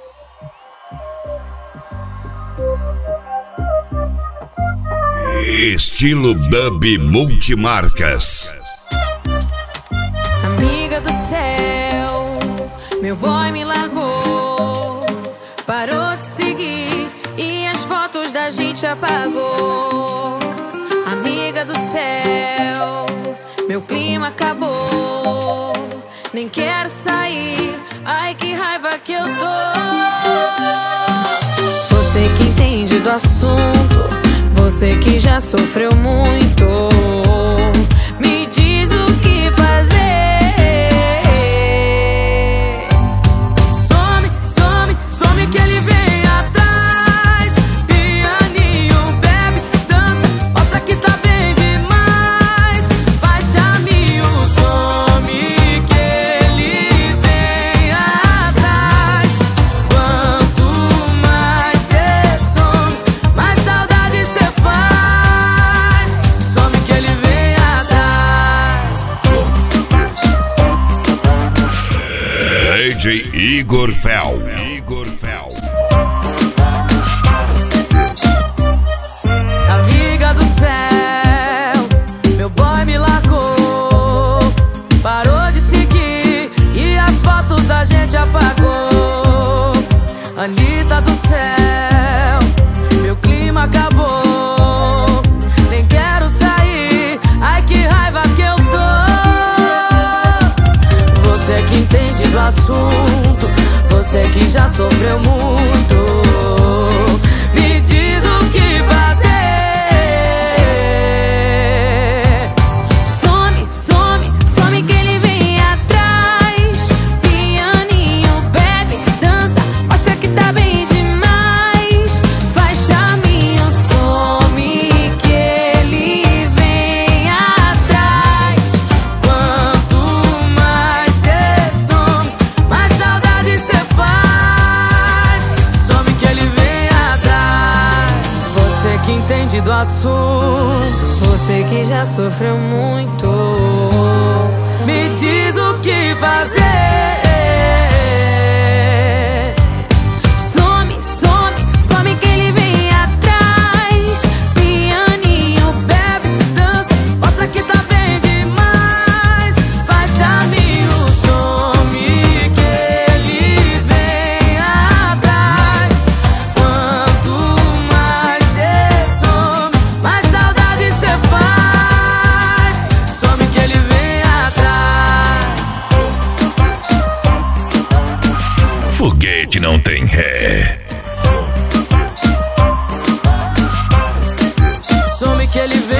Estilo Dub Multimarcas. Amiga do céu, meu boy me largou, parou de seguir e as fotos da gente apagou. Amiga do céu, meu clima acabou, nem quero sair, ai que raiva que eu tô. Você que entende do assunto, você que já sofreu muito, me diz o que fazer. Some, some, some que ele vem atrás. Pianinho, bebe, dança, mostra que tá bem demais. Faz chaminho, some que ele vem atrás. Quanto mais cê some, mais saudade cê faz. Some que ele vem atrás. DJ Igor Fel. Amiga do céu, meu boy me largou, parou de seguir e as fotos da gente apagou. Anitta do céu, meu clima acabou, nem quero sair, ai que raiva que eu tô. Você que entende do assunto, você que já sofreu muito, me diz o que fazer. Some, some, some que ele vem atrás. Pianinho, bebe, dança, mostra que tá bem demais. Faz chaminho, some que ele vem atrás. Quanto mais cê some, mais saudade cê faz. Some que ele vem atrás. Você que entende do assunto, você que já sofreu muito, me diz o que fazer. Some, some, some que ele vem atrás. Pianinho, bebe, dança, mostra que tá bem demais. Faz chaminho, some que ele vem atrás. Quanto mais cê some, mais saudade cê faz. Some que ele vem atrás. Foguete não tem ré. Some que ele vem